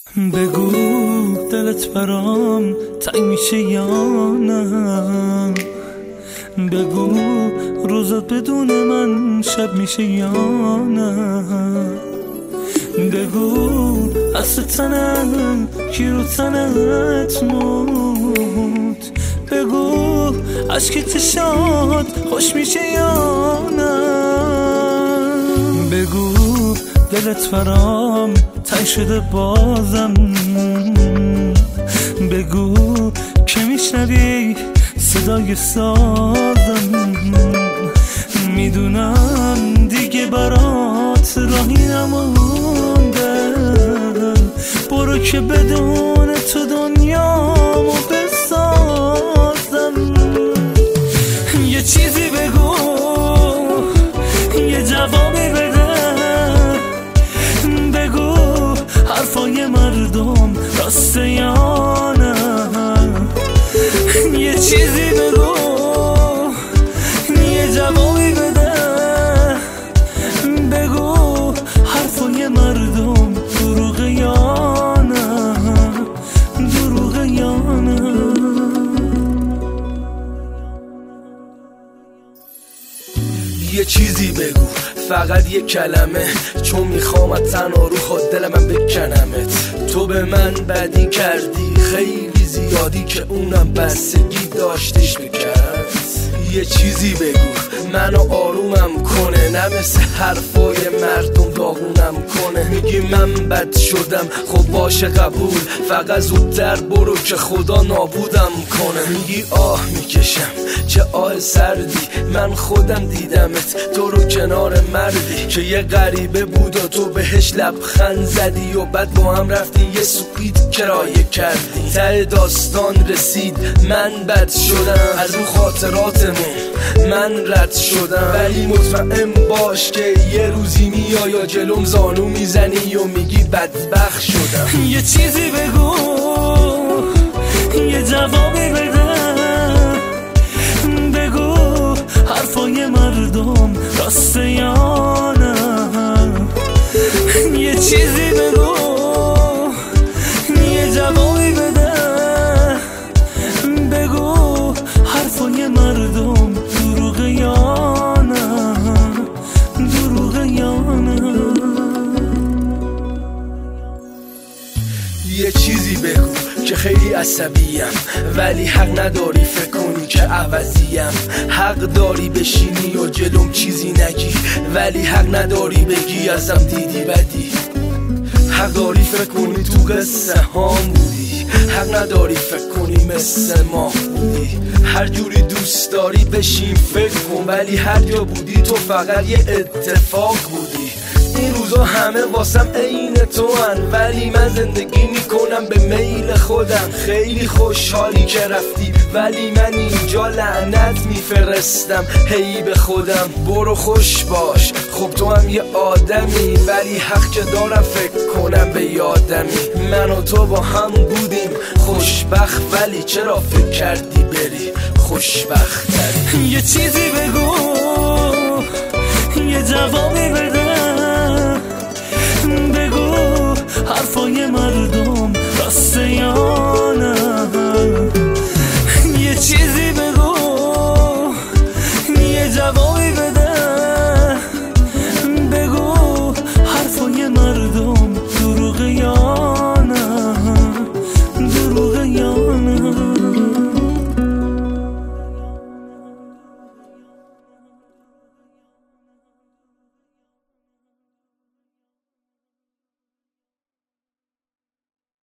بگو دلت برام تنگ میشه یا نه، بگو روزت بدون من شب میشه یا نه، بگو اصل تنم کی رو تنت موت، بگو عشق چشات خوش میشه یا نه، بگو دلت برام تنگ شده بازم، بگو که میشنوی صدای سازم، میدونم دیگه برات راهی نمونده، برو که بدون تو دنیامو بسازم، یه چیزی بگو یه جوابی بده، بگو حرفای مردم راسته یا نه، یه چیزی بگو یه جوابی بده، بگو حرفای مردم دروغه یا نه، دروغه یا نه. یه چیزی بگو فقط یه کلمه، چون میخوام از تنها رو خود دل من بکنمت، تو به من بدی کردی خیلی زیادی که اونم بستگی داشتش بکرد، یه چیزی بگو منو آرومم کنه، نه مثل حرفای مردم داغونم کنه، میگی من بد شدم خب باشه قبول، فقط زودتر برو که خدا نابودم کنه، میگی آه میکشم چه آه سردی، من خودم دیدمت تو رو کنار مردی که یه غریبه بود و تو بهش لبخند زدی و بعد با هم رفتین یه سویت کرایه کردی، ته داستان رسید من بد شدم، از اون خاطراتمون من رد شدم، ولی مطمئن باش که یه روزی میای جلوم زانو میزنی و میگی بدبخت شدم، یه چیزی بگو یه جوابی بده، بگو حرفای مردم راسته یا نه، یه چیزی بگو یه جوابی بده، بگو حرفای مردم دروغه یا نه، دروغه یا نه. یه چیزی بگو که خیلی عصبیم ولی حق نداری فکر کنی که عوضیم، حق داری بشینی و جلوم چیزی نگی ولی حق نداری بگی ازم دیدی بدی، حق داری فکر کنی تو قصه هام بودی، حق نداری فکر کنی مثل ما بودی، هر جوری دوست داری بشین فکر کن ولی هر جا بودی تو فقط یه اتفاق بودی، این روزا همه واسم عین تو هن ولی من زندگی میکنم به میل خودم، خیلی خوشحالی که رفتی ولی من اینجا لعنت میفرستم هی به خودم، برو خوش باش خب تو هم یه آدمی ولی حق که دارم فکر کنم به یادمی، من و تو با هم بودیم خوشبخت ولی چرا فکر کردی بری خوشبخت تری، یه چیزی بگو یه جوابی بده،